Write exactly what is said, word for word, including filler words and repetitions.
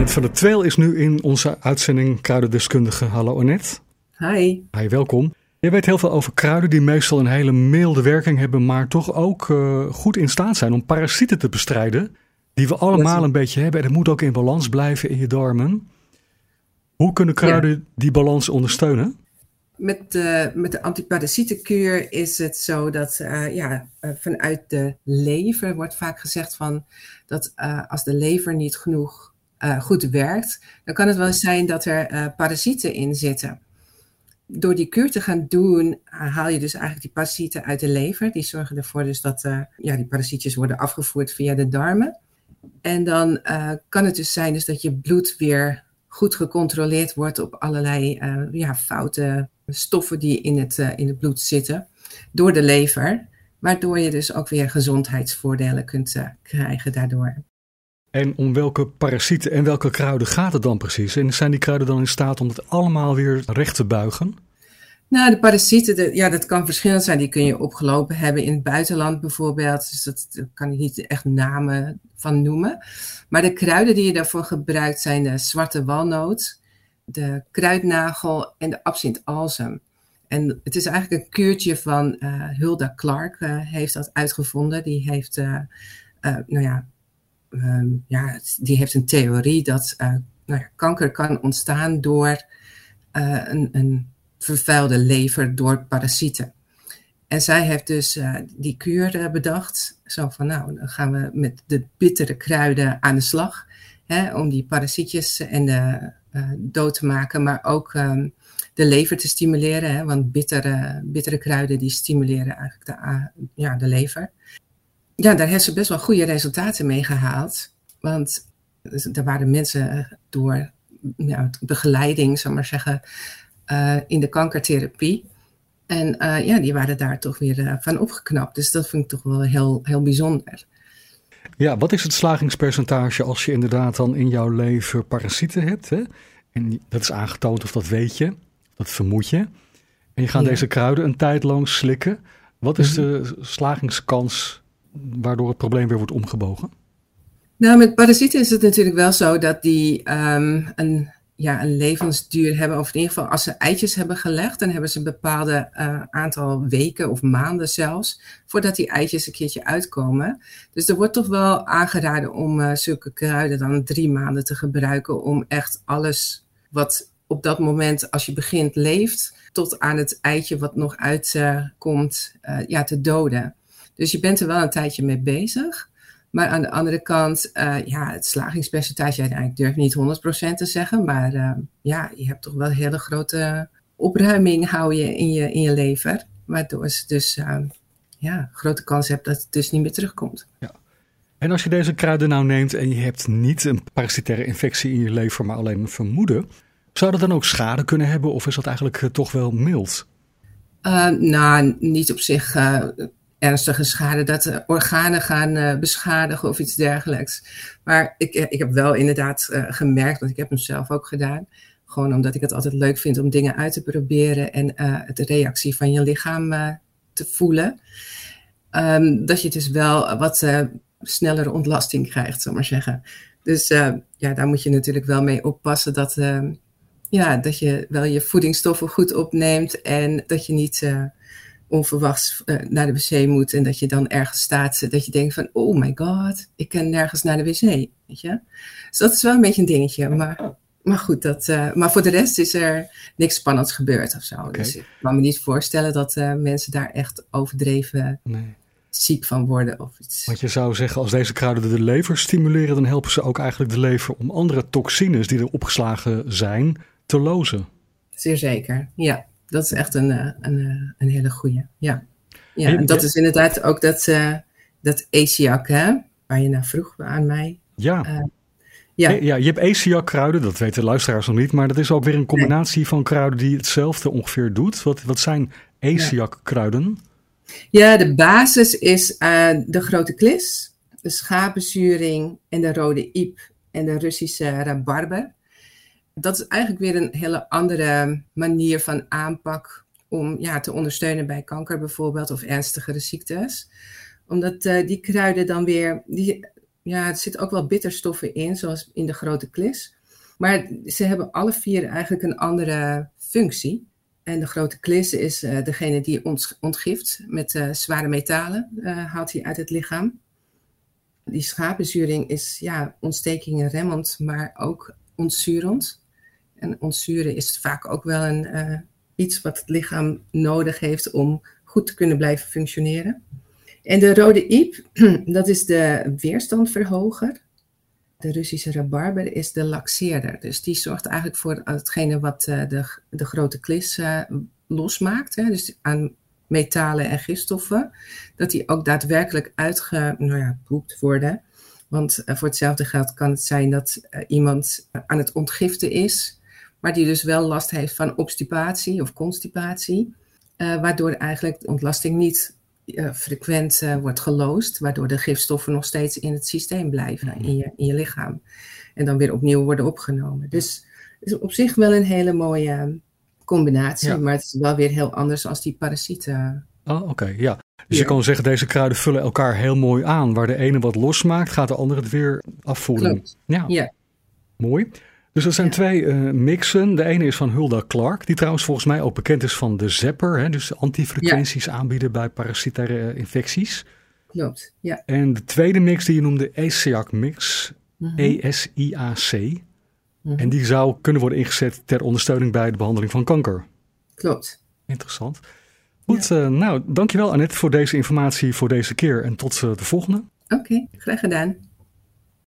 Annette van der Tweel is nu in onze uitzending Kruidendeskundige. Hallo Annette. Hi. Hi, welkom. Je weet heel veel over kruiden die meestal een hele milde werking hebben, maar toch ook uh, goed in staat zijn om parasieten te bestrijden. Die we allemaal een beetje hebben. En het moet ook in balans blijven in je darmen. Hoe kunnen kruiden ja. die balans ondersteunen? Met de, met de antiparasietenkuur is het zo dat uh, ja, uh, vanuit de lever wordt vaak gezegd van dat uh, als de lever niet genoeg uh, goed werkt, dan kan het wel eens zijn dat er uh, parasieten in zitten. Door die kuur te gaan doen, uh, haal je dus eigenlijk die parasieten uit de lever. Die zorgen ervoor dus dat uh, ja, die parasietjes worden afgevoerd via de darmen. En dan uh, kan het dus zijn dus dat je bloed weer goed gecontroleerd wordt op allerlei uh, ja, foute stoffen die in het, uh, in het bloed zitten door de lever. Waardoor je dus ook weer gezondheidsvoordelen kunt uh, krijgen daardoor. En om welke parasieten en welke kruiden gaat het dan precies? En zijn die kruiden dan in staat om het allemaal weer recht te buigen? Nou, de parasieten, de, ja, dat kan verschillend zijn. Die kun je opgelopen hebben in het buitenland bijvoorbeeld. Dus dat, daar kan ik niet echt namen van noemen. Maar de kruiden die je daarvoor gebruikt zijn de zwarte walnoot, de kruidnagel en de absint-alsem. En het is eigenlijk een kuurtje van uh, Hulda Clark uh, heeft dat uitgevonden. Die heeft, uh, uh, nou ja, um, ja, die heeft een theorie dat uh, nou ja, kanker kan ontstaan door uh, een, een vervuilde lever door parasieten. En zij heeft dus uh, die kuur uh, bedacht. Zo van, nou, dan gaan we met de bittere kruiden aan de slag. Hè, om die parasietjes en de, uh, dood te maken. Maar ook um, de lever te stimuleren. Hè, want bittere, bittere kruiden die stimuleren eigenlijk de, uh, ja, de lever. Ja, daar heeft ze best wel goede resultaten mee gehaald. Want er waren mensen door ja, begeleiding, zal ik maar zeggen, uh, in de kankertherapie. En uh, ja, die waren daar toch weer uh, van opgeknapt. Dus dat vind ik toch wel heel, heel bijzonder. Ja, wat is het slagingspercentage als je inderdaad dan in jouw lever parasieten hebt? Hè? En dat is aangetoond of dat weet je, dat vermoed je. En je gaat ja. deze kruiden een tijd lang slikken. Wat is mm-hmm. de slagingskans waardoor het probleem weer wordt omgebogen? Nou, met parasieten is het natuurlijk wel zo dat die um, een... ja, een levensduur hebben, of in ieder geval als ze eitjes hebben gelegd, dan hebben ze een bepaalde uh, aantal weken of maanden zelfs, voordat die eitjes een keertje uitkomen. Dus er wordt toch wel aangeraden om uh, zulke kruiden dan drie maanden te gebruiken om echt alles wat op dat moment, als je begint, leeft, tot aan het eitje wat nog uitkomt, uh, uh, ja, te doden. Dus je bent er wel een tijdje mee bezig. Maar aan de andere kant, uh, ja, het slagingspercentage, ik durf niet honderd procent te zeggen, maar uh, ja, je hebt toch wel een hele grote opruiming hou je in je, in je lever, waardoor je dus uh, ja, grote kans hebt dat het dus niet meer terugkomt. Ja. En als je deze kruiden nou neemt en je hebt niet een parasitaire infectie in je lever, maar alleen een vermoeden, zou dat dan ook schade kunnen hebben of is dat eigenlijk uh, toch wel mild? Uh, nou, niet op zich uh, ernstige schade, dat de organen gaan uh, beschadigen of iets dergelijks. Maar ik, ik heb wel inderdaad uh, gemerkt, want ik heb hem zelf ook gedaan, gewoon omdat ik het altijd leuk vind om dingen uit te proberen en uh, de reactie van je lichaam uh, te voelen. Um, dat je dus wel wat uh, snellere ontlasting krijgt, zal ik maar zeggen. Dus uh, ja, daar moet je natuurlijk wel mee oppassen dat, uh, ja, dat je wel je voedingsstoffen goed opneemt en dat je niet uh, onverwachts uh, naar de wc moet en dat je dan ergens staat dat je denkt van oh my god, ik kan nergens naar de wc, weet je. Dus dat is wel een beetje een dingetje, maar, maar goed, dat, uh, maar voor de rest is er niks spannends gebeurd of zo. Okay. Dus ik kan me niet voorstellen dat uh, mensen daar echt overdreven nee. ziek van worden of iets. Want je zou zeggen, als deze kruiden de lever stimuleren, dan helpen ze ook eigenlijk de lever om andere toxines die er opgeslagen zijn te lozen. Zeer zeker, ja. Dat is echt een, een, een hele goeie. Ja, ja en dat is inderdaad ook dat, uh, dat Esiac, hè, waar je naar vroeg aan mij. Ja. Uh, ja. ja, je hebt Esiac kruiden, dat weten de luisteraars nog niet, maar dat is ook weer een combinatie nee. van kruiden die hetzelfde ongeveer doet. Wat, wat zijn Esiac kruiden? Ja, de basis is uh, de grote klis, de schaapbezuring en de rode iep en de Russische rabarber. Dat is eigenlijk weer een hele andere manier van aanpak om ja, te ondersteunen bij kanker bijvoorbeeld of ernstigere ziektes. Omdat uh, die kruiden dan weer, die, ja, er zitten ook wel bitterstoffen in, zoals in de grote klis. Maar ze hebben alle vier eigenlijk een andere functie. En de grote klis is uh, degene die ons ontgift met uh, zware metalen, uh, haalt hij uit het lichaam. Die schapenzuring is ja, ontstekingenremmend, maar ook ontzurend. En ontzuren is vaak ook wel een, uh, iets wat het lichaam nodig heeft om goed te kunnen blijven functioneren. En de rode iep, dat is de weerstandverhoger. De Russische rabarber is de laxeerder. Dus die zorgt eigenlijk voor hetgene wat uh, de, de grote klis uh, losmaakt. Hè? Dus aan metalen en gifstoffen. Dat die ook daadwerkelijk uitgepoept nou ja, worden. Want uh, voor hetzelfde geld kan het zijn dat uh, iemand uh, aan het ontgiften is. Maar die dus wel last heeft van obstipatie of constipatie. Uh, waardoor eigenlijk de ontlasting niet uh, frequent uh, wordt geloosd. Waardoor de gifstoffen nog steeds in het systeem blijven, in je, in je lichaam. En dan weer opnieuw worden opgenomen. Dus het is op zich wel een hele mooie combinatie. Ja. Maar het is wel weer heel anders als die parasieten. Oh, oké, okay, ja. Dus ja. Je kan zeggen, deze kruiden vullen elkaar heel mooi aan. Waar de ene wat losmaakt, gaat de andere het weer afvoeren. Klopt. Ja. ja. Mooi. Dus er zijn ja. twee uh, mixen. De ene is van Hulda Clark, die trouwens volgens mij ook bekend is van de Zapper. Hè, dus antifrequenties ja. aanbieden bij parasitaire infecties. Klopt, ja. En de tweede mix die je noemde, E S I A C mix. Mm-hmm. E S I A C. Mm-hmm. En die zou kunnen worden ingezet ter ondersteuning bij de behandeling van kanker. Klopt. Interessant. Goed, ja. uh, nou, dankjewel Annette voor deze informatie voor deze keer. En tot uh, de volgende. Oké, okay, graag gedaan.